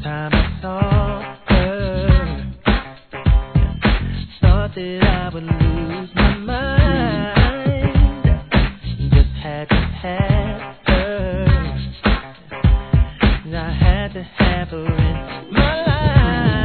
time I saw her, thought that I would lose my mind. Just had to have her, and I had to have her in my life.